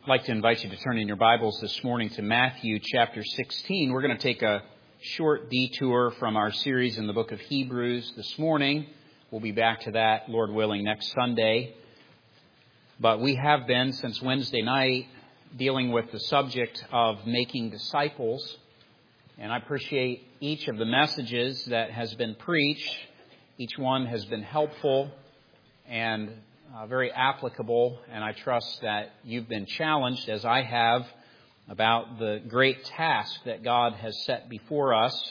I'd like to invite you to turn in your Bibles this morning to Matthew chapter 16. We're going to take a short detour from our series in the book of Hebrews this morning. We'll be back to that, Lord willing, next Sunday. But we have been, since Wednesday night, dealing with the subject of making disciples. And I appreciate each of the messages that has been preached. Each one has been helpful and very applicable, and I trust that you've been challenged, as I have, about the great task that God has set before us.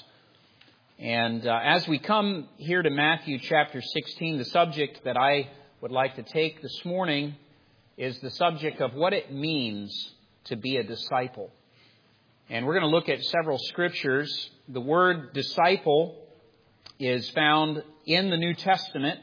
And as we come here to Matthew chapter 16, the subject that I would like to take this morning is the subject of what it means to be a disciple. And we're going to look at several scriptures. The word disciple is found in the New Testament.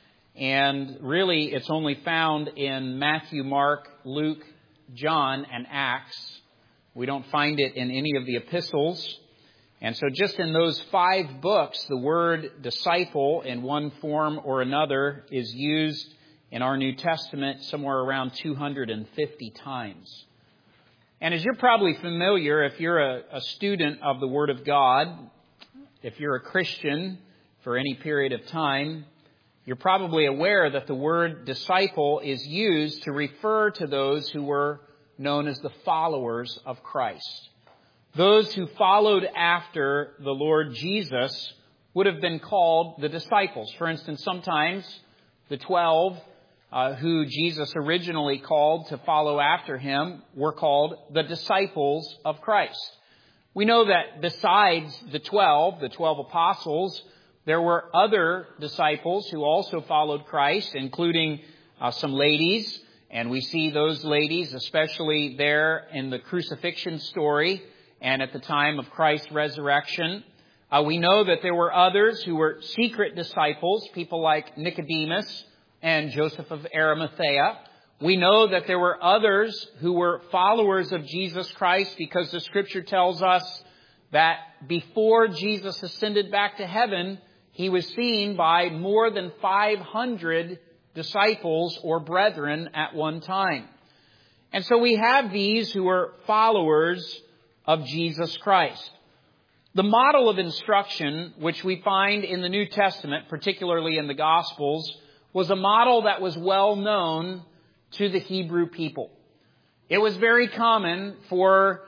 And really, it's only found in Matthew, Mark, Luke, John, and Acts. We don't find it in any of the epistles. And so just in those 5 books, the word disciple in one form or another is used in our New Testament somewhere around 250 times. And as you're probably familiar, if you're a student of the Word of God, if you're a Christian for any period of time, you're probably aware that the word disciple is used to refer to those who were known as the followers of Christ. Those who followed after the Lord Jesus would have been called the disciples. For instance, sometimes the 12 who Jesus originally called to follow after him were called the disciples of Christ. We know that besides the 12 apostles, there were other disciples who also followed Christ, including some ladies. And we see those ladies, especially there in the crucifixion story and at the time of Christ's resurrection. We know that there were others who were secret disciples, people like Nicodemus and Joseph of Arimathea. We know that there were others who were followers of Jesus Christ because the Scripture tells us that before Jesus ascended back to heaven, he was seen by more than 500 disciples or brethren at one time. And so we have these who are followers of Jesus Christ. The model of instruction, which we find in the New Testament, particularly in the Gospels, was a model that was well known to the Hebrew people. It was very common for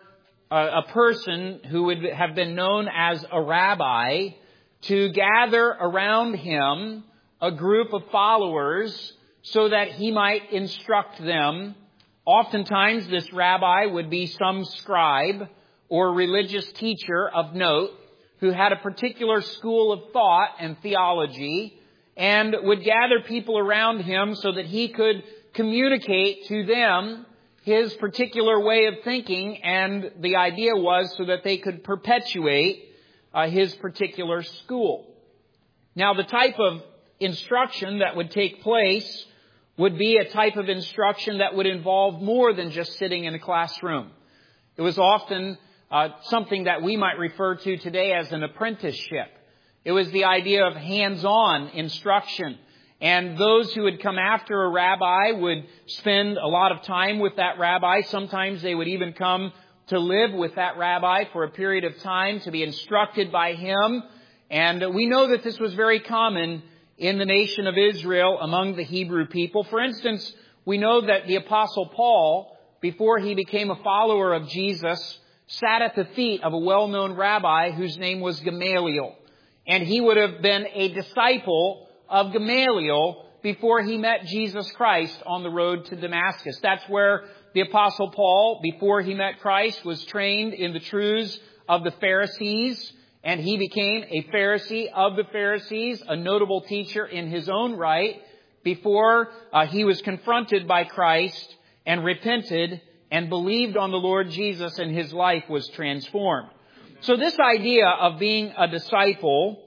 a person who would have been known as a rabbi to gather around him a group of followers so that he might instruct them. Oftentimes, this rabbi would be some scribe or religious teacher of note who had a particular school of thought and theology and would gather people around him so that he could communicate to them his particular way of thinking, and the idea was so that they could perpetuate his particular school. Now, the type of instruction that would take place would be a type of instruction that would involve more than just sitting in a classroom. It was often something that we might refer to today as an apprenticeship. It was the idea of hands-on instruction. And those who would come after a rabbi would spend a lot of time with that rabbi. Sometimes they would even come to live with that rabbi for a period of time, to be instructed by him. And we know that this was very common in the nation of Israel among the Hebrew people. For instance, we know that the Apostle Paul, before he became a follower of Jesus, sat at the feet of a well-known rabbi whose name was Gamaliel. And he would have been a disciple of Gamaliel before he met Jesus Christ on the road to Damascus. That's where the Apostle Paul, before he met Christ, was trained in the truths of the Pharisees, and he became a Pharisee of the Pharisees, a notable teacher in his own right, before he was confronted by Christ and repented and believed on the Lord Jesus, and his life was transformed. So this idea of being a disciple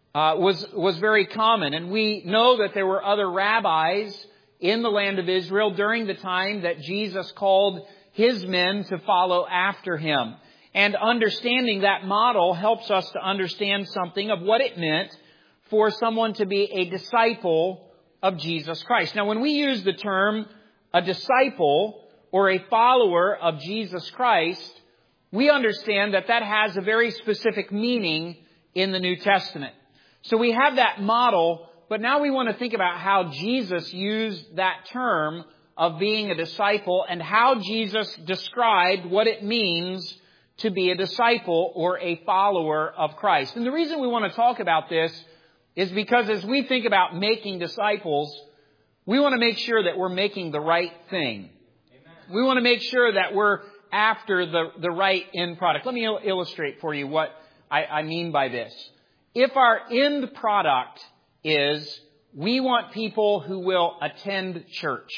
was very common, and we know that there were other rabbis in the land of Israel during the time that Jesus called his men to follow after him. And understanding that model helps us to understand something of what it meant for someone to be a disciple of Jesus Christ. Now, when we use the term a disciple, or a follower of Jesus Christ, we understand that that has a very specific meaning in the New Testament. So we have that model, but now we want to think about how Jesus used that term of being a disciple and how Jesus described what it means to be a disciple or a follower of Christ. And the reason we want to talk about this is because as we think about making disciples, we want to make sure that we're making the right thing. Amen. We want to make sure that we're after the right end product. Let me illustrate for you what I mean by this. If our end product is we want people who will attend church,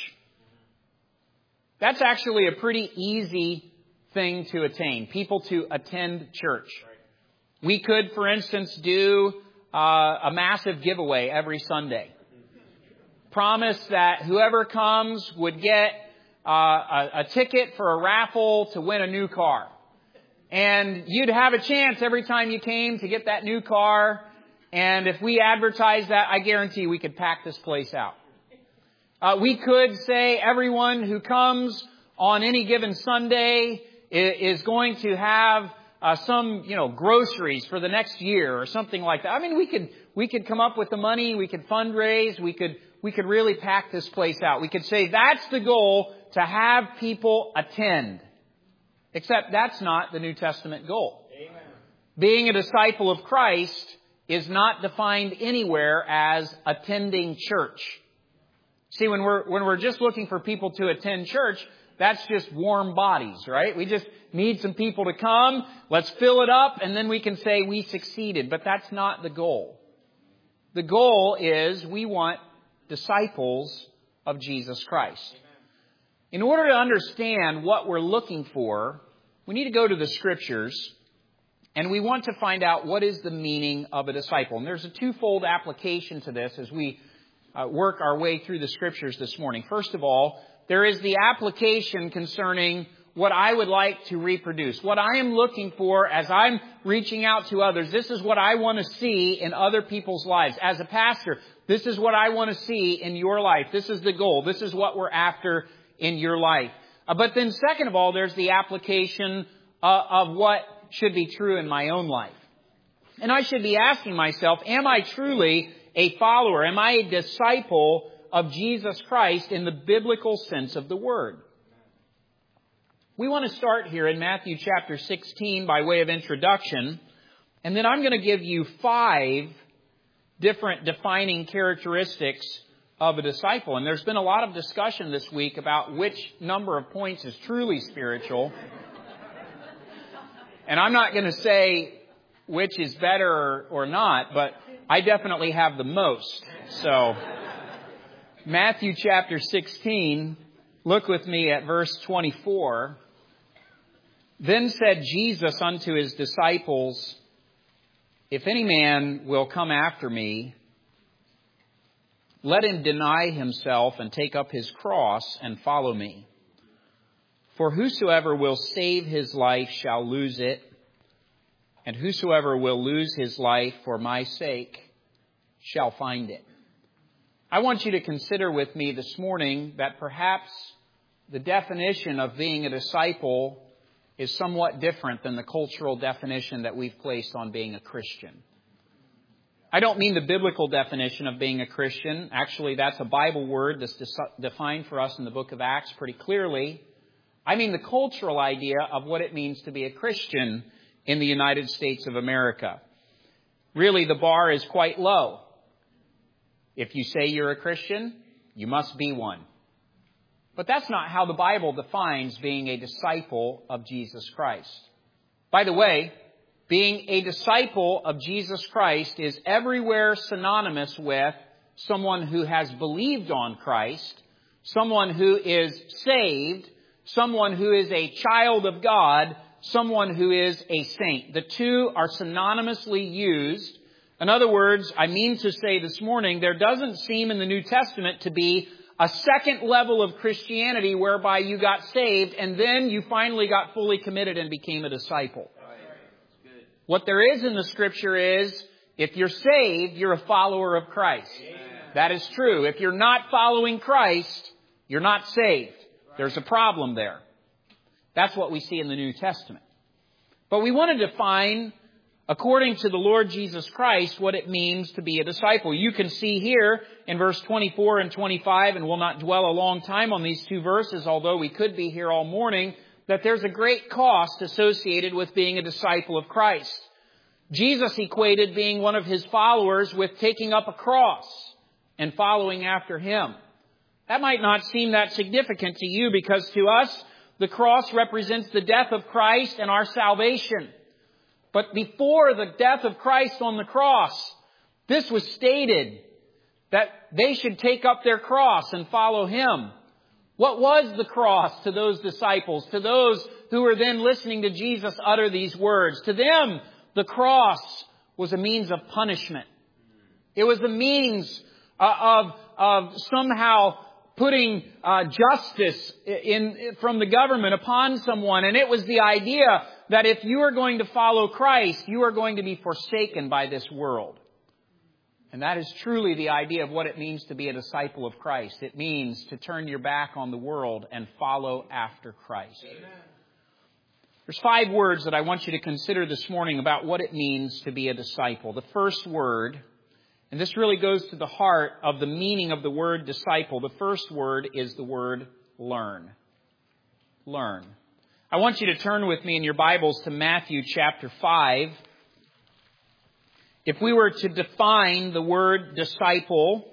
that's actually a pretty easy thing to attain, people to attend church. We could, for instance, do a massive giveaway every Sunday. Promise that whoever comes would get a ticket for a raffle to win a new car. And you'd have a chance every time you came to get that new car. And if we advertise that, I guarantee we could pack this place out. We could say everyone who comes on any given Sunday is going to have some, groceries for the next year or something like that. I mean, we could come up with the money. We could fundraise. We could really pack this place out. We could say that's the goal, to have people attend. Except that's not the New Testament goal. Amen. Being a disciple of Christ is not defined anywhere as attending church. See, when we're just looking for people to attend church, that's just warm bodies, right? We just need some people to come. Let's fill it up, and then we can say we succeeded. But that's not the goal. The goal is we want disciples of Jesus Christ. In order to understand what we're looking for, we need to go to the Scriptures, and we want to find out what is the meaning of a disciple. And there's a twofold application to this as we work our way through the Scriptures this morning. First of all, there is the application concerning what I would like to reproduce, what I am looking for as I'm reaching out to others. This is what I want to see in other people's lives. As a pastor, this is what I want to see in your life. This is the goal. This is what we're after in your life. But then second of all, there's the application of what should be true in my own life. And I should be asking myself, am I truly a follower? Am I a disciple of Jesus Christ in the biblical sense of the word? We want to start here in Matthew chapter 16 by way of introduction. And then I'm going to give you 5 different defining characteristics of a disciple. And there's been a lot of discussion this week about which number of points is truly spiritual. And I'm not going to say which is better or not, but I definitely have the most. So, Matthew chapter 16, look with me at verse 24. Then said Jesus unto his disciples, If any man will come after me, let him deny himself and take up his cross and follow me. For whosoever will save his life shall lose it, and whosoever will lose his life for my sake shall find it. I want you to consider with me this morning that perhaps the definition of being a disciple is somewhat different than the cultural definition that we've placed on being a Christian. I don't mean the biblical definition of being a Christian. Actually, that's a Bible word that's defined for us in the book of Acts pretty clearly. I mean the cultural idea of what it means to be a Christian in the United States of America. Really, the bar is quite low. If you say you're a Christian, you must be one. But that's not how the Bible defines being a disciple of Jesus Christ. By the way, being a disciple of Jesus Christ is everywhere synonymous with someone who has believed on Christ, someone who is saved, someone who is a child of God, someone who is a saint. The two are synonymously used. In other words, I mean to say this morning, there doesn't seem in the New Testament to be a second level of Christianity whereby you got saved and then you finally got fully committed and became a disciple. What there is in the Scripture is, if you're saved, you're a follower of Christ. Amen. That is true. If you're not following Christ, you're not saved. Right. There's a problem there. That's what we see in the New Testament. But we want to define, according to the Lord Jesus Christ, what it means to be a disciple. You can see here in verse 24 and 25, and we'll not dwell a long time on these two verses, although we could be here all morning, that there's a great cost associated with being a disciple of Christ. Jesus equated being one of His followers with taking up a cross and following after Him. That might not seem that significant to you, because to us, the cross represents the death of Christ and our salvation. But before the death of Christ on the cross, this was stated that they should take up their cross and follow Him. What was the cross to those disciples, to those who were then listening to Jesus utter these words? To them, the cross was a means of punishment. It was a means of somehow putting justice from the government upon someone. And it was the idea that if you are going to follow Christ, you are going to be forsaken by this world. And that is truly the idea of what it means to be a disciple of Christ. It means to turn your back on the world and follow after Christ. Amen. There's 5 words that I want you to consider this morning about what it means to be a disciple. The first word, and this really goes to the heart of the meaning of the word disciple. The first word is the word learn. Learn. I want you to turn with me in your Bibles to Matthew chapter 5. If we were to define the word disciple,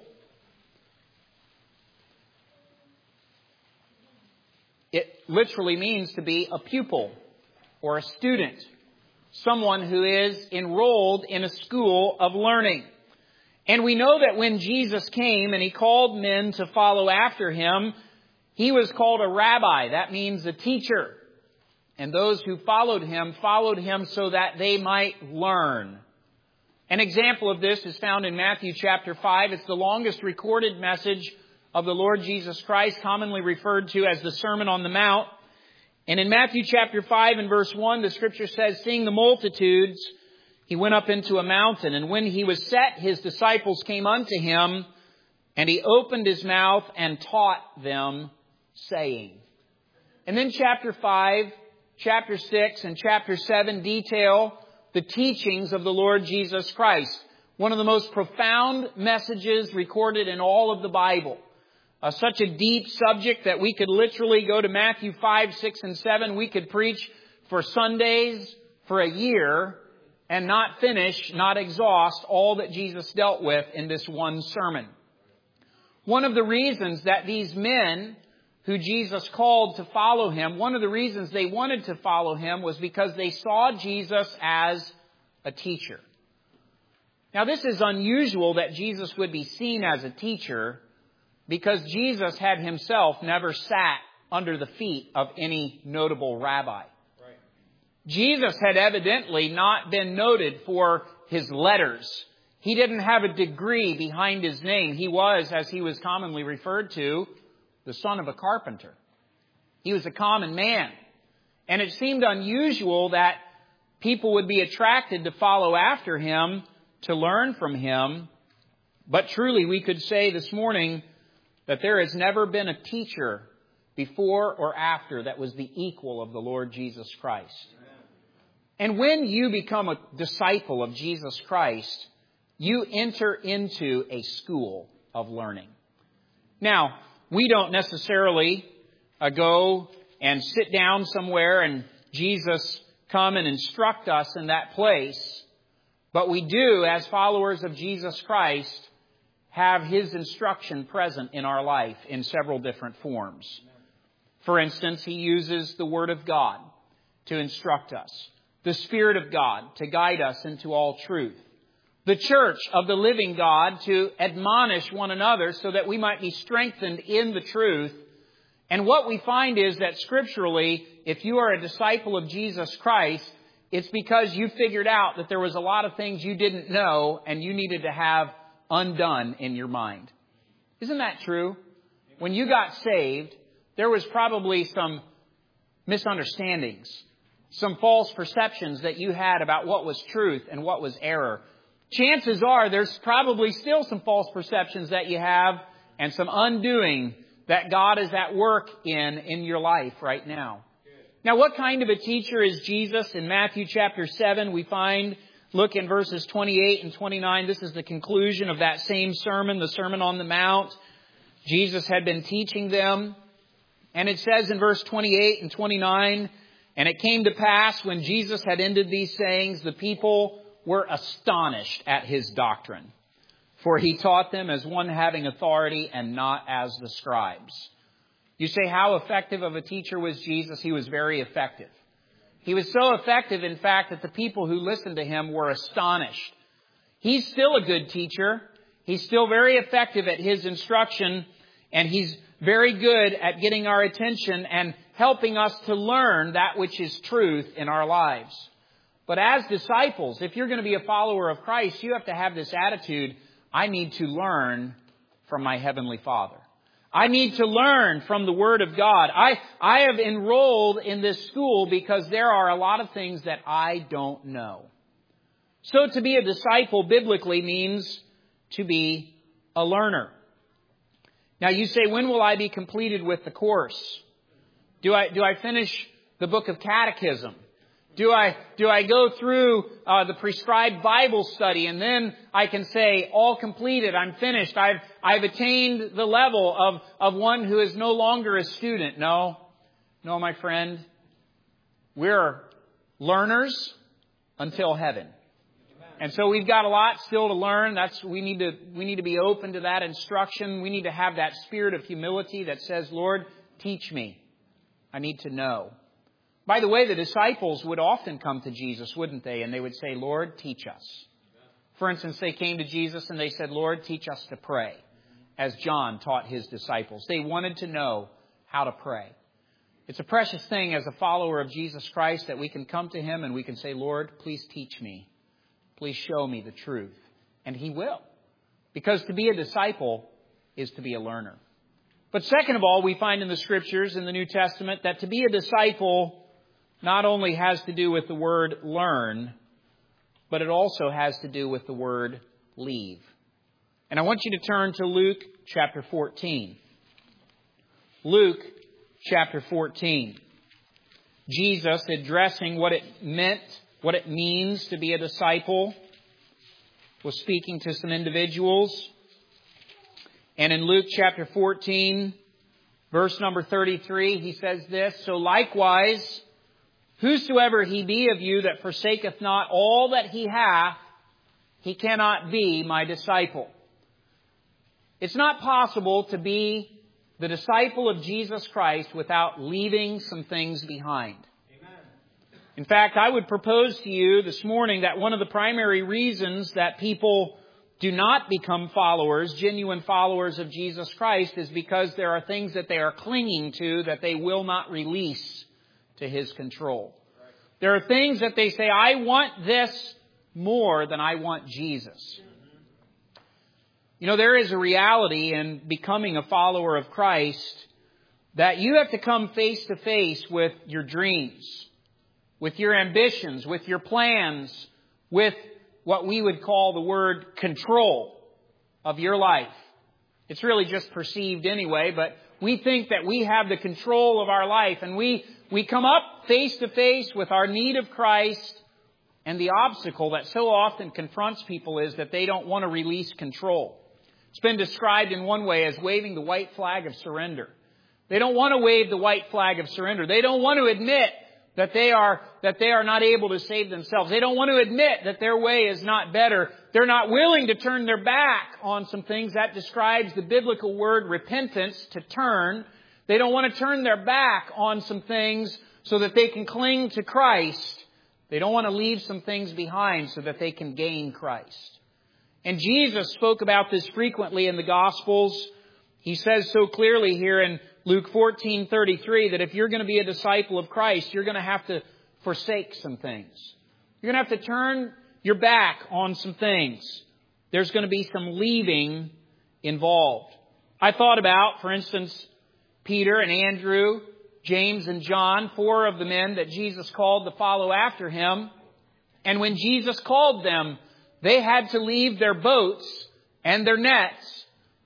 it literally means to be a pupil or a student, someone who is enrolled in a school of learning. And we know that when Jesus came and He called men to follow after Him, He was called a rabbi. That means a teacher. And those who followed Him so that they might learn. An example of this is found in Matthew chapter 5. It's the longest recorded message of the Lord Jesus Christ, commonly referred to as the Sermon on the Mount. And in Matthew chapter 5 and verse 1, the Scripture says, seeing the multitudes, He went up into a mountain. And when He was set, His disciples came unto Him, and He opened His mouth and taught them, saying. And then chapter 5, chapter 6, and chapter 7 detail the teachings of the Lord Jesus Christ. One of the most profound messages recorded in all of the Bible. Such a deep subject that we could literally go to Matthew 5, 6, and 7. We could preach for Sundays for a year and not finish, not exhaust all that Jesus dealt with in this one sermon. One of the reasons that these men who Jesus called to follow Him, one of the reasons they wanted to follow Him was because they saw Jesus as a teacher. Now, this is unusual that Jesus would be seen as a teacher, because Jesus had Himself never sat under the feet of any notable rabbi. Right. Jesus had evidently not been noted for His letters. He didn't have a degree behind His name. He was, as He was commonly referred to, the son of a carpenter. He was a common man. And it seemed unusual that people would be attracted to follow after Him, to learn from Him. But truly, we could say this morning that there has never been a teacher before or after that was the equal of the Lord Jesus Christ. And when you become a disciple of Jesus Christ, you enter into a school of learning. Now, we don't necessarily go and sit down somewhere and Jesus come and instruct us in that place. But we do, as followers of Jesus Christ, have His instruction present in our life in several different forms. For instance, He uses the Word of God to instruct us, the Spirit of God to guide us into all truth, the church of the living God to admonish one another so that we might be strengthened in the truth. And what we find is that scripturally, if you are a disciple of Jesus Christ, it's because you figured out that there was a lot of things you didn't know and you needed to have undone in your mind. Isn't that true? When you got saved, there was probably some misunderstandings, some false perceptions that you had about what was truth and what was error. Chances are there's probably still some false perceptions that you have and some undoing that God is at work in your life right now. Now, what kind of a teacher is Jesus? In Matthew chapter 7, we find, look in verses 28 and 29. This is the conclusion of that same sermon, the Sermon on the Mount. Jesus had been teaching them. And it says in verse 28 and 29, "And it came to pass when Jesus had ended these sayings, the people were astonished at his doctrine. For he taught them as one having authority and not as the scribes." You say, how effective of a teacher was Jesus? He was very effective. He was so effective, in fact, that the people who listened to him were astonished. He's still a good teacher. He's still very effective at his instruction, and he's very good at getting our attention and helping us to learn that which is truth in our lives. But as disciples, if you're going to be a follower of Christ, you have to have this attitude: I need to learn from my Heavenly Father. I need to learn from the Word of God. I have enrolled in this school because there are a lot of things that I don't know. So to be a disciple biblically means to be a learner. Now you say, when will I be completed with the course? Do I finish the book of catechism? Do I go through the prescribed Bible study and then I can say, all completed, I'm finished, I've attained the level of one who is no longer a student? No, my friend. We're learners until heaven. And so we've got a lot still to learn. We need to be open to that instruction. We need to have that spirit of humility that says, Lord, teach me. I need to know. By the way, the disciples would often come to Jesus, wouldn't they? And they would say, Lord, teach us. For instance, they came to Jesus and they said, Lord, teach us to pray, as John taught his disciples. They wanted to know how to pray. It's a precious thing as a follower of Jesus Christ that we can come to him and we can say, Lord, please teach me. Please show me the truth. And he will. Because to be a disciple is to be a learner. But second of all, we find in the Scriptures, in the New Testament, that to be a disciple not only has to do with the word learn, but it also has to do with the word leave. And I want you to turn to Luke chapter 14. Luke chapter 14. Jesus addressing what it meant, what it means to be a disciple, was speaking to some individuals. And in Luke chapter 14, verse number 33, he says this, "So likewise, whosoever he be of you that forsaketh not all that he hath, he cannot be my disciple." It's not possible to be the disciple of Jesus Christ without leaving some things behind. Amen. In fact, I would propose to you this morning that one of the primary reasons that people do not become followers, genuine followers of Jesus Christ, is because there are things that they are clinging to that they will not release to his control. There are things that they say, I want this more than I want Jesus. You know, there is a reality in becoming a follower of Christ that you have to come face to face with your dreams, with your ambitions, with your plans, with what we would call the word control of your life. It's really just perceived anyway, but we think that we have the control of our life, and we come up face to face with our need of Christ, and the obstacle that so often confronts people is that they don't want to release control. It's been described in one way as waving the white flag of surrender. They don't want to wave the white flag of surrender. They don't want to admit that they are not able to save themselves. They don't want to admit that their way is not better. They're not willing to turn their back on some things. That describes the biblical word repentance, to turn. They don't want to turn their back on some things so that they can cling to Christ. They don't want to leave some things behind so that they can gain Christ. And Jesus spoke about this frequently in the Gospels. He says so clearly here in Luke 14:33 that if you're going to be a disciple of Christ, you're going to have to forsake some things. You're going to have to turn your back on some things. There's going to be some leaving involved. I thought about, for instance, Peter and Andrew, James and John, 4 of the men that Jesus called to follow after him. And when Jesus called them, they had to leave their boats and their nets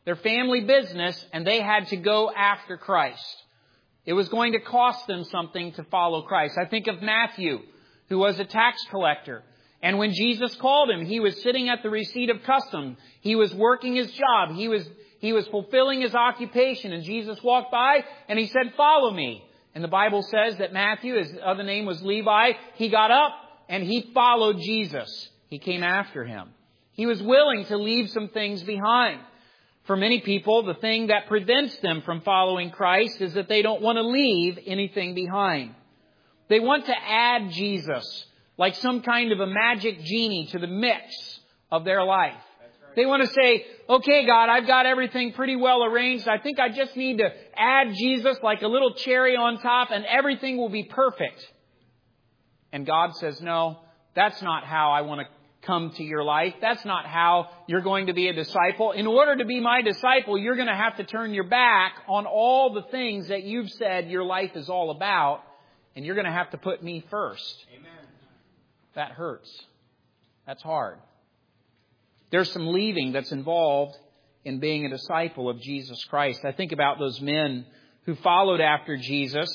their family business, and they had to go after Christ. It was going to cost them something to follow Christ. I think of Matthew, who was a tax collector. And when Jesus called him, he was sitting at the receipt of custom. He was working his job. He was fulfilling his occupation. And Jesus walked by and he said, "Follow me." And the Bible says that Matthew, his other name was Levi, he got up and he followed Jesus. He came after him. He was willing to leave some things behind. For many people, the thing that prevents them from following Christ is that they don't want to leave anything behind. They want to add Jesus, like some kind of a magic genie, to the mix of their life. They want to say, "Okay, God, I've got everything pretty well arranged. I think I just need to add Jesus like a little cherry on top and everything will be perfect." And God says, "No, that's not how I want to come to your life. That's not how you're going to be a disciple. In order to be my disciple, you're going to have to turn your back on all the things that you've said your life is all about, and you're going to have to put me first." Amen. That hurts. That's hard. There's some leaving that's involved in being a disciple of Jesus Christ. I think about those men who followed after Jesus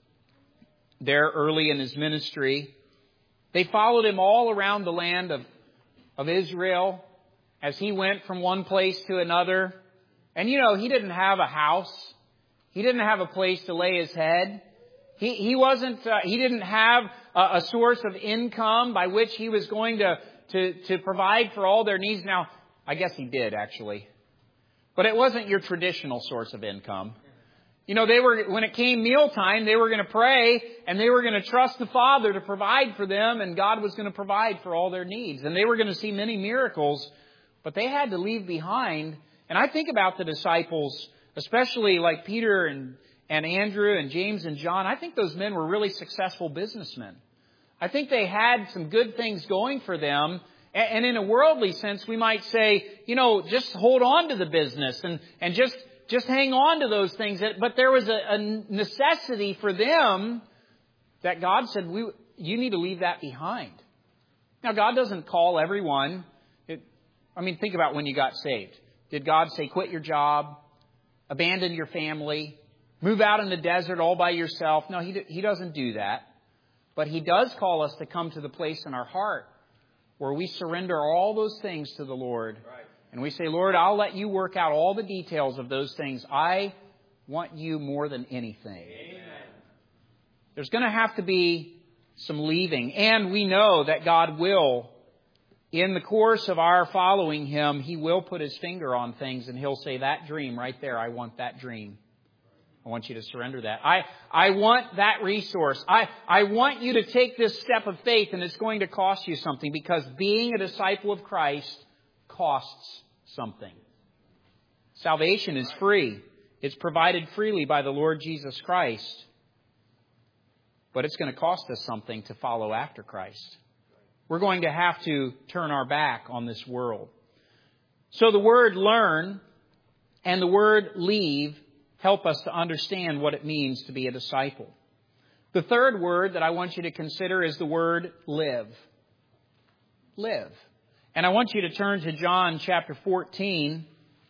there early in his ministry. They followed him all around the land of Israel as he went from one place to another. And he didn't have a house. He didn't have a place to lay his head. He didn't have a source of income by which he was going to provide for all their needs. Now, I guess he did actually. But it wasn't your traditional source of income. When it came mealtime, they were going to pray and they were going to trust the Father to provide for them, and God was going to provide for all their needs. And they were going to see many miracles, but they had to leave behind. And I think about the disciples, especially like Peter and Andrew and James and John. I think those men were really successful businessmen. I think they had some good things going for them. And in a worldly sense, we might say, just hold on to the business and just hang on to those things. But there was a necessity for them that God said, you need to leave that behind. Now, God doesn't call everyone. Think about when you got saved. Did God say, quit your job, abandon your family, move out in the desert all by yourself? No, He doesn't do that. But He does call us to come to the place in our heart where we surrender all those things to the Lord. Right. And we say, "Lord, I'll let you work out all the details of those things. I want you more than anything." Amen. There's going to have to be some leaving. And we know that God will, in the course of our following Him, He will put His finger on things and He'll say, "That dream right there, I want that dream. I want you to surrender that. I want that resource. I want you to take this step of faith, and it's going to cost you something, because being a disciple of Christ costs something." Salvation is free. It's provided freely by the Lord Jesus Christ. But it's going to cost us something to follow after Christ. We're going to have to turn our back on this world. So the word learn and the word leave help us to understand what it means to be a disciple. The third word that I want you to consider is the word live. Live. And I want you to turn to John chapter 14.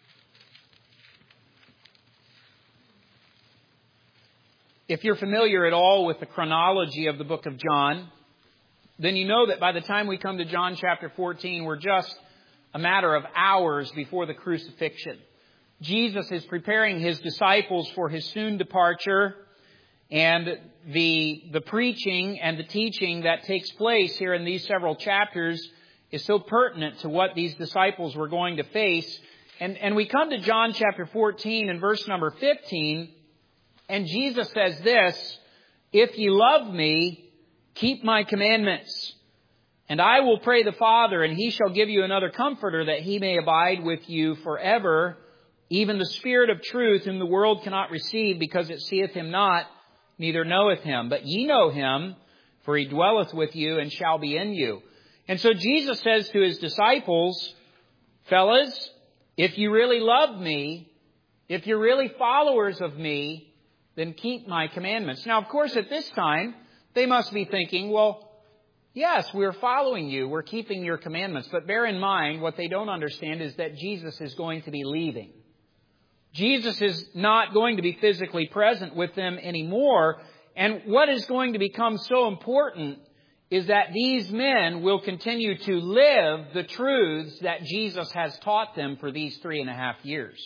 If you're familiar at all with the chronology of the book of John, then you know that by the time we come to John chapter 14, we're just a matter of hours before the crucifixion. Jesus is preparing His disciples for His soon departure, and the preaching and the teaching that takes place here in these several chapters is so pertinent to what these disciples were going to face. And we come to John chapter 14 and verse number 15, and Jesus says this, "If ye love me, keep my commandments. And I will pray the Father, and He shall give you another Comforter, that He may abide with you forever, even the Spirit of truth, whom the world cannot receive, because it seeth Him not, neither knoweth Him. But ye know Him, for He dwelleth with you and shall be in you." And so Jesus says to His disciples, "Fellas, if you really love me, if you're really followers of me, then keep my commandments." Now, of course, at this time, they must be thinking, well, yes, we're following you, we're keeping your commandments. But bear in mind, what they don't understand is that Jesus is going to be leaving. Jesus is not going to be physically present with them anymore. And what is going to become so important is that these men will continue to live the truths that Jesus has taught them for these 3.5 years.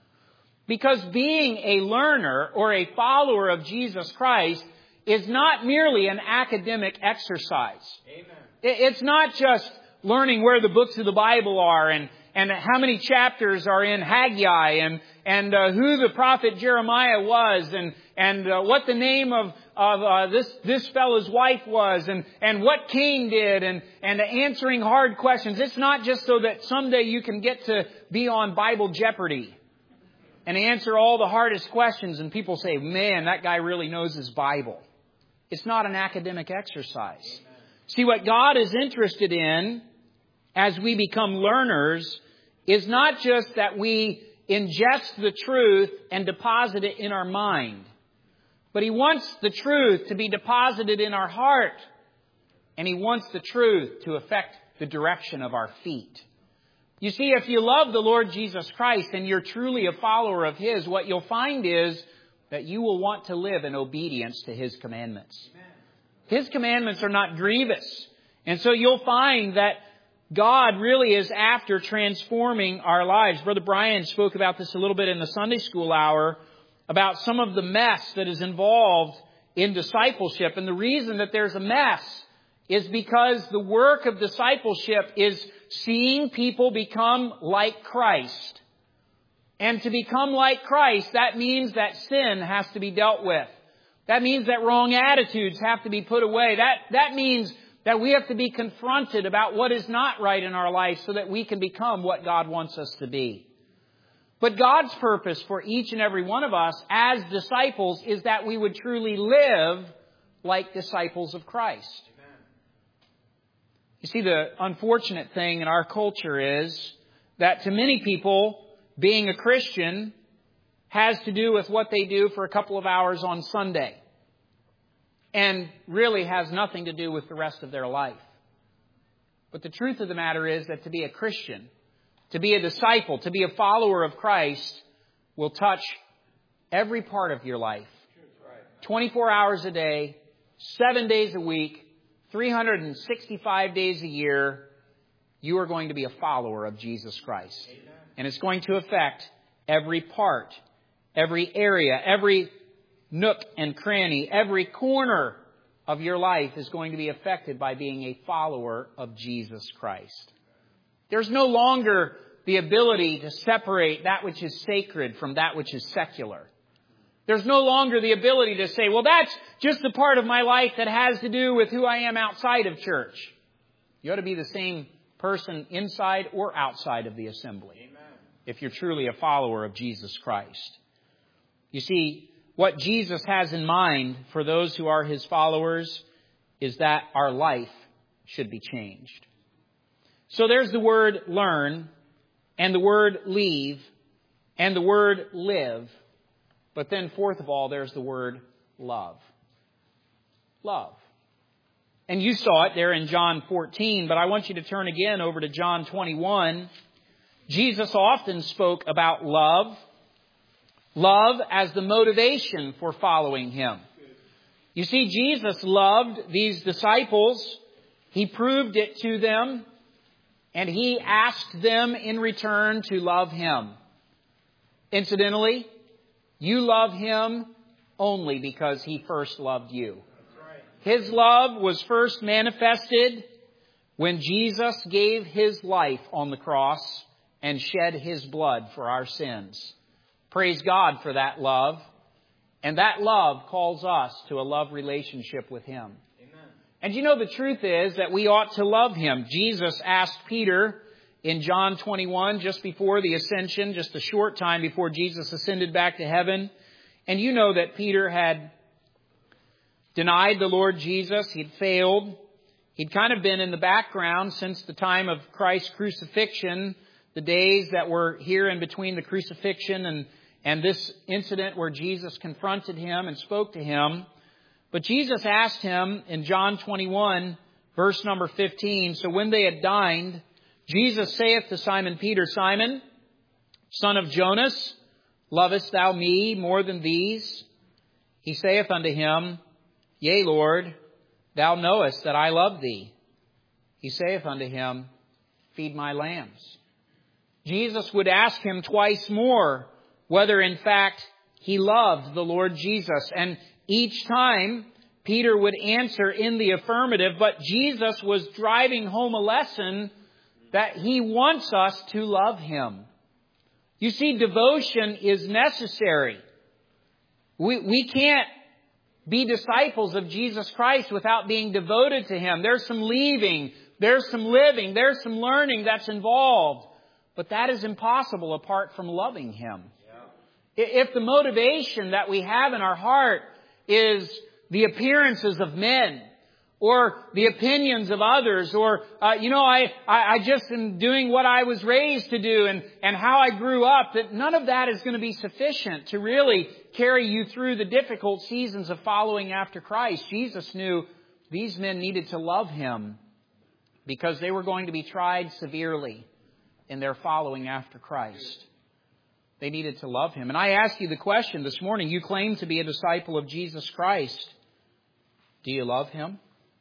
Because being a learner or a follower of Jesus Christ is not merely an academic exercise. Amen. It's not just learning where the books of the Bible are and how many chapters are in Haggai and who the prophet Jeremiah was and what the name of this fellow's wife was and what Cain did and answering hard questions. It's not just so that someday you can get to be on Bible Jeopardy and answer all the hardest questions and people say, man, that guy really knows his Bible. It's not an academic exercise. Amen. See, what God is interested in as we become learners is not just that we ingest the truth and deposit it in our mind, but He wants the truth to be deposited in our heart, and He wants the truth to affect the direction of our feet. You see, if you love the Lord Jesus Christ and you're truly a follower of His, what you'll find is that you will want to live in obedience to His commandments. Amen. His commandments are not grievous. And so you'll find that God really is after transforming our lives. Brother Brian spoke about this a little bit in the Sunday school hour, about some of the mess that is involved in discipleship. And the reason that there's a mess is because the work of discipleship is seeing people become like Christ. And to become like Christ, that means that sin has to be dealt with. That means that wrong attitudes have to be put away. That means that we have to be confronted about what is not right in our life so that we can become what God wants us to be. But God's purpose for each and every one of us as disciples is that we would truly live like disciples of Christ. Amen. You see, the unfortunate thing in our culture is that to many people, being a Christian has to do with what they do for a couple of hours on Sunday and really has nothing to do with the rest of their life. But the truth of the matter is that to be a Christian, to be a disciple, to be a follower of Christ will touch every part of your life. 24 hours a day, 7 days a week, 365 days a year, you are going to be a follower of Jesus Christ. Amen. And it's going to affect every part, every area, every nook and cranny, every corner of your life is going to be affected by being a follower of Jesus Christ. There's no longer the ability to separate that which is sacred from that which is secular. There's no longer the ability to say, well, that's just the part of my life that has to do with who I am outside of church. You ought to be the same person inside or outside of the assembly. Amen. If you're truly a follower of Jesus Christ. You see, what Jesus has in mind for those who are His followers is that our life should be changed. So there's the word learn, and the word leave, and the word live. But then fourth of all, there's the word love. Love. And you saw it there in John 14, but I want you to turn again over to John 21. Jesus often spoke about love. Love as the motivation for following Him. You see, Jesus loved these disciples. He proved it to them. And He asked them in return to love Him. Incidentally, you love Him only because He first loved you. His love was first manifested when Jesus gave His life on the cross and shed His blood for our sins. Praise God for that love. And that love calls us to a love relationship with Him. Amen. And you know, the truth is that we ought to love Him. Jesus asked Peter in John 21, just before the ascension, just a short time before Jesus ascended back to heaven. And you know that Peter had denied the Lord Jesus. He'd failed. He'd kind of been in the background since the time of Christ's crucifixion, the days that were here in between the crucifixion and this incident where Jesus confronted him and spoke to him. But Jesus asked him in John 21, verse number 15, so when they had dined, Jesus saith to Simon Peter, Simon, son of Jonas, Lovest thou me more than these? He saith unto him, Yea, Lord, thou knowest that I love thee. He saith unto him, Feed my lambs. Jesus would ask him twice more whether in fact he loved the Lord Jesus. And each time Peter would answer in the affirmative, but Jesus was driving home a lesson that He wants us to love Him. You see, devotion is necessary. We can't be disciples of Jesus Christ without being devoted to Him. There's some leaving, there's some living, there's some learning that's involved. But that is impossible apart from loving Him. Yeah. If the motivation that we have in our heart is the appearances of men, or the opinions of others, or, I just am doing what I was raised to do and how I grew up, that none of that is going to be sufficient to really carry you through the difficult seasons of following after Christ. Jesus knew these men needed to love Him because they were going to be tried severely in their following after Christ. They needed to love Him. And I ask you the question this morning, you claim to be a disciple of Jesus Christ. Do you love Him?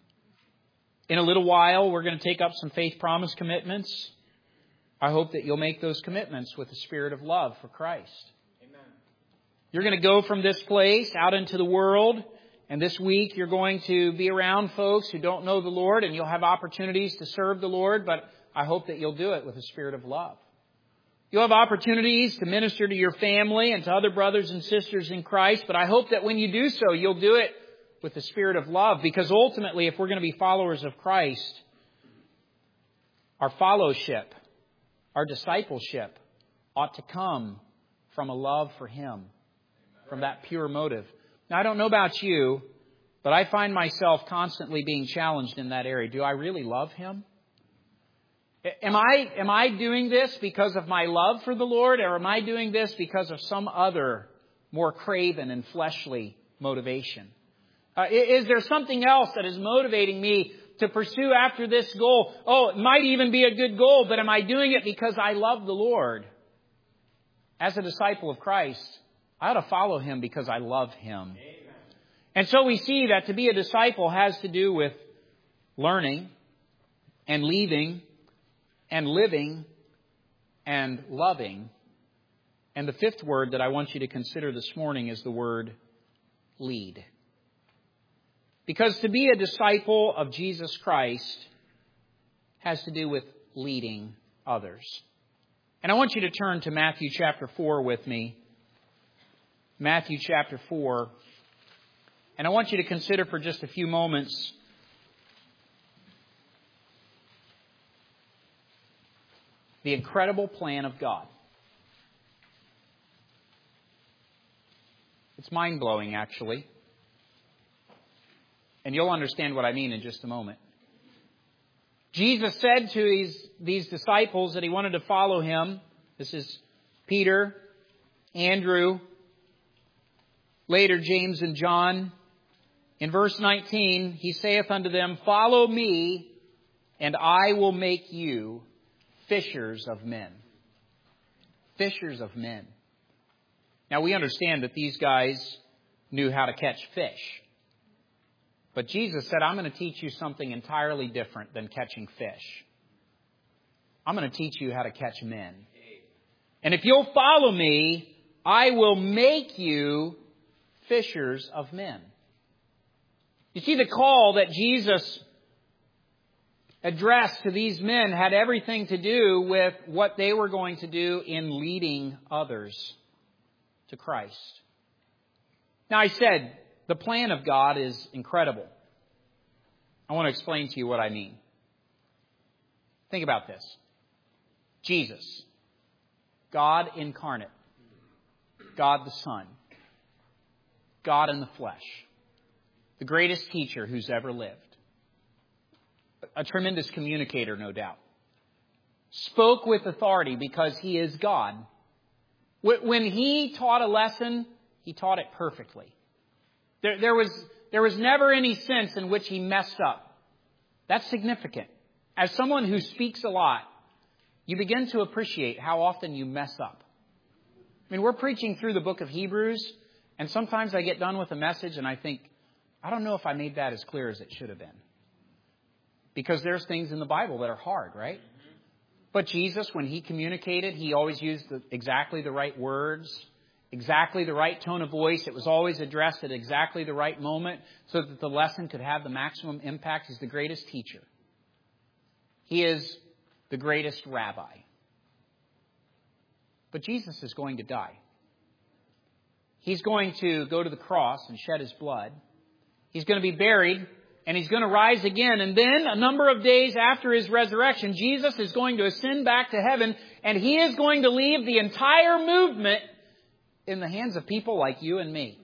In a little while, we're going to take up some faith promise commitments. I hope that you'll make those commitments with the spirit of love for Christ. Amen. You're going to go from this place out into the world. And this week, you're going to be around folks who don't know the Lord. And you'll have opportunities to serve the Lord. But I hope that you'll do it with a spirit of love. You'll have opportunities to minister to your family and to other brothers and sisters in Christ. But I hope that when you do so, you'll do it with the spirit of love. Because ultimately, if we're going to be followers of Christ, our fellowship, our discipleship ought to come from a love for Him, from that pure motive. Now, I don't know about you, but I find myself constantly being challenged in that area. Do I really love Him? Am I doing this because of my love for the Lord, or am I doing this because of some other more craven and fleshly motivation? Is there something else that is motivating me to pursue after this goal? Oh, it might even be a good goal, but am I doing it because I love the Lord? As a disciple of Christ, I ought to follow Him because I love Him. Amen. And so we see that to be a disciple has to do with learning and leaving and living and loving. And the fifth word that I want you to consider this morning is the word lead. Because to be a disciple of Jesus Christ has to do with leading others. And I want you to turn to Matthew chapter 4 with me. Matthew chapter 4. And I want you to consider for just a few moments the incredible plan of God. It's mind-blowing, actually. And you'll understand what I mean in just a moment. Jesus said to these disciples that He wanted to follow Him. This is Peter, Andrew, later James and John. In verse 19, He saith unto them, Follow me, and I will make you fishers of men. Fishers of men. Now we understand that these guys knew how to catch fish. But Jesus said, I'm going to teach you something entirely different than catching fish. I'm going to teach you how to catch men. And if you'll follow me, I will make you fishers of men. You see, the call that Jesus addressed to these men had everything to do with what they were going to do in leading others to Christ. Now, I said, the plan of God is incredible. I want to explain to you what I mean. Think about this. Jesus, God incarnate, God the Son, God in the flesh, the greatest teacher who's ever lived, a tremendous communicator, no doubt, spoke with authority because He is God. When He taught a lesson, He taught it perfectly. There was never any sense in which He messed up. That's significant. As someone who speaks a lot, you begin to appreciate how often you mess up. I mean, we're preaching through the book of Hebrews, and sometimes I get done with a message and I think, I don't know if I made that as clear as it should have been. Because there's things in the Bible that are hard, right? But Jesus, when He communicated, He always used exactly the right words, exactly the right tone of voice. It was always addressed at exactly the right moment so that the lesson could have the maximum impact. He's the greatest teacher. He is the greatest rabbi. But Jesus is going to die. He's going to go to the cross and shed His blood. He's going to be buried, and He's going to rise again. And then, a number of days after His resurrection, Jesus is going to ascend back to heaven, and He is going to leave the entire movement in the hands of people like you and me.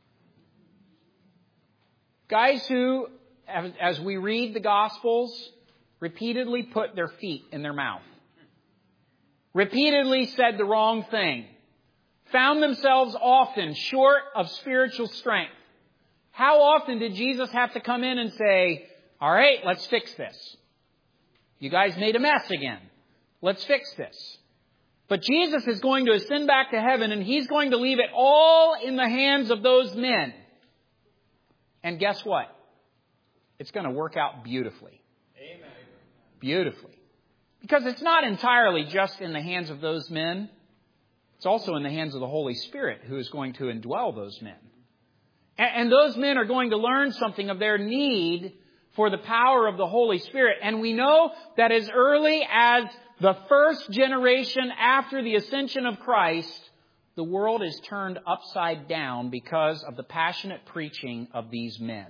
Guys who, as we read the Gospels, repeatedly put their feet in their mouth. Repeatedly said the wrong thing. Found themselves often short of spiritual strength. How often did Jesus have to come in and say, all right, let's fix this. You guys made a mess again. Let's fix this. But Jesus is going to ascend back to heaven, and He's going to leave it all in the hands of those men. And guess what? It's going to work out beautifully. Amen. Beautifully. Because it's not entirely just in the hands of those men. It's also in the hands of the Holy Spirit who is going to indwell those men. And those men are going to learn something of their need for the power of the Holy Spirit. And we know that as early as the first generation after the ascension of Christ, the world is turned upside down because of the passionate preaching of these men.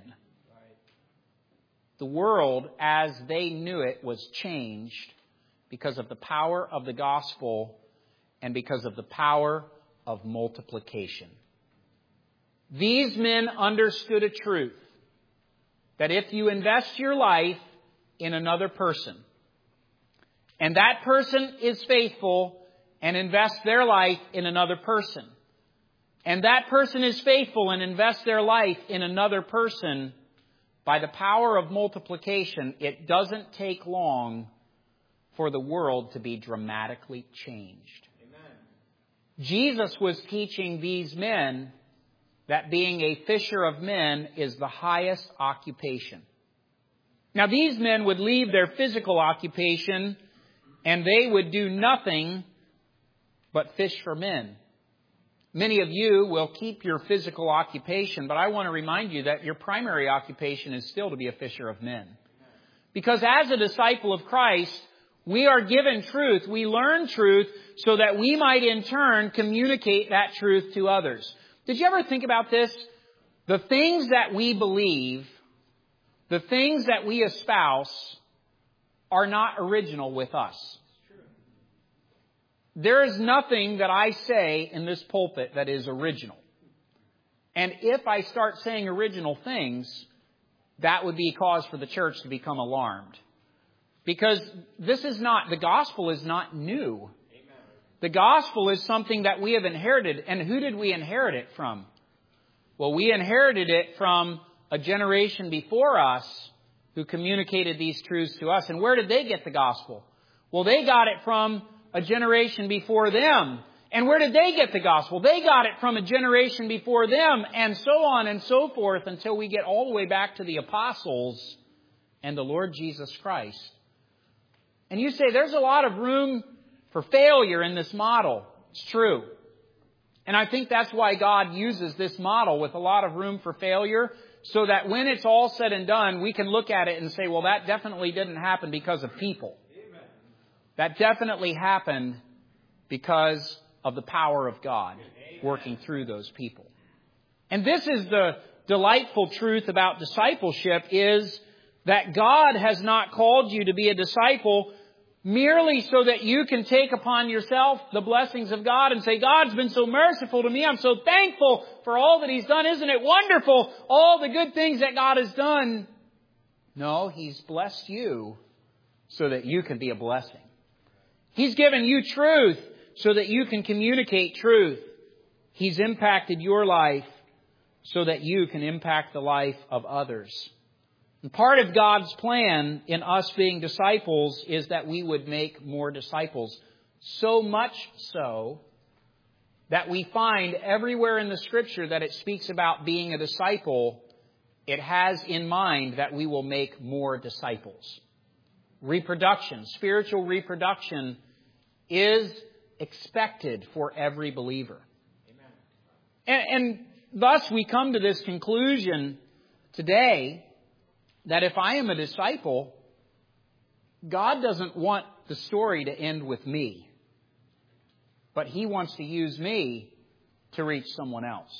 The world, as they knew it, was changed because of the power of the gospel and because of the power of multiplication. These men understood a truth, that if you invest your life in another person, and that person is faithful and invests their life in another person, and that person is faithful and invests their life in another person, by the power of multiplication, it doesn't take long for the world to be dramatically changed. Amen. Jesus was teaching these men that being a fisher of men is the highest occupation. Now, these men would leave their physical occupation and they would do nothing but fish for men. Many of you will keep your physical occupation, but I want to remind you that your primary occupation is still to be a fisher of men. Because as a disciple of Christ, we are given truth. We learn truth so that we might in turn communicate that truth to others. Did you ever think about this? The things that we believe, the things that we espouse, are not original with us. There is nothing that I say in this pulpit that is original. And if I start saying original things, that would be cause for the church to become alarmed. Because the gospel is not new. The gospel is something that we have inherited. And who did we inherit it from? Well, we inherited it from a generation before us who communicated these truths to us. And where did they get the gospel? Well, they got it from a generation before them. And where did they get the gospel? They got it from a generation before them, and so on and so forth until we get all the way back to the apostles and the Lord Jesus Christ. And you say, there's a lot of room for failure in this model. It's true. And I think that's why God uses this model with a lot of room for failure, so that when it's all said and done, we can look at it and say, well, that definitely didn't happen because of people. That definitely happened because of the power of God working through those people. And this is the delightful truth about discipleship, is that God has not called you to be a disciple merely so that you can take upon yourself the blessings of God and say, God's been so merciful to me. I'm so thankful for all that He's done. Isn't it wonderful, all the good things that God has done? No, He's blessed you so that you can be a blessing. He's given you truth so that you can communicate truth. He's impacted your life so that you can impact the life of others. And part of God's plan in us being disciples is that we would make more disciples. So much so that we find everywhere in the Scripture that it speaks about being a disciple, it has in mind that we will make more disciples. Reproduction, spiritual reproduction, is expected for every believer. And thus we come to this conclusion today that if I am a disciple, God doesn't want the story to end with me, but He wants to use me to reach someone else.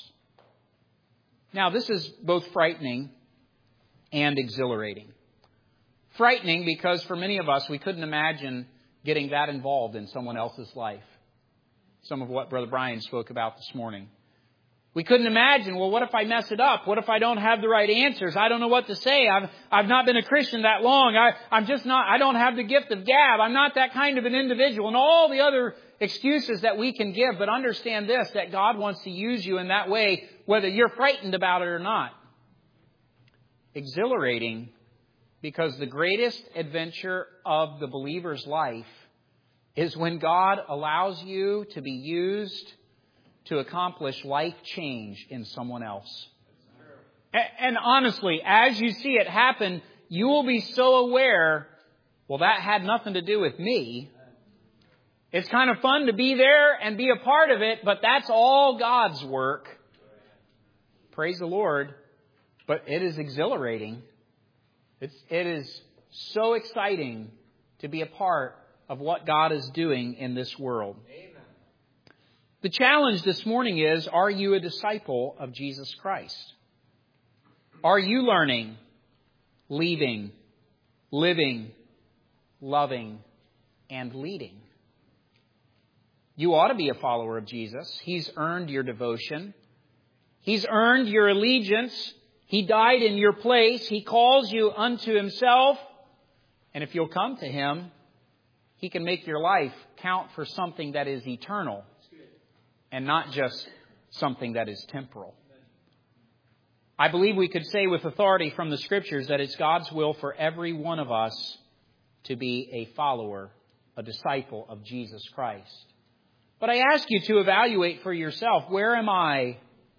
Now, this is both frightening and exhilarating. Frightening because for many of us, we couldn't imagine getting that involved in someone else's life. Some of what Brother Brian spoke about this morning. We couldn't imagine, well, what if I mess it up? What if I don't have the right answers? I don't know what to say. I've not been a Christian that long. I don't have the gift of gab. I'm not that kind of an individual. And all the other excuses that we can give. But understand this, that God wants to use you in that way, whether you're frightened about it or not. Exhilarating, because the greatest adventure of the believer's life is when God allows you to be used to accomplish life change in someone else. And honestly, as you see it happen, you will be so aware, well, that had nothing to do with me. It's kind of fun to be there and be a part of it, but that's all God's work. Praise the Lord. But it is exhilarating. It is so exciting to be a part of what God is doing in this world. Amen. The challenge this morning is, are you a disciple of Jesus Christ? Are you learning, leaving, living, loving, and leading? You ought to be a follower of Jesus. He's earned your devotion. He's earned your allegiance. He died in your place. He calls you unto Himself. And if you'll come to Him, He can make your life count for something that is eternal and not just something that is temporal. I believe we could say with authority from the Scriptures that it's God's will for every one of us to be a follower, a disciple of Jesus Christ. But I ask you to evaluate for yourself, where am I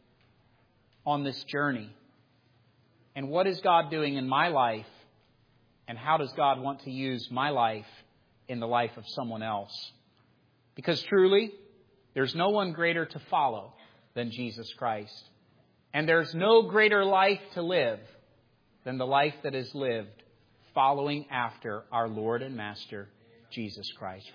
on this journey? And what is God doing in my life? And how does God want to use my life in the life of someone else? Because truly, there's no one greater to follow than Jesus Christ. And there's no greater life to live than the life that is lived following after our Lord and Master, Jesus Christ.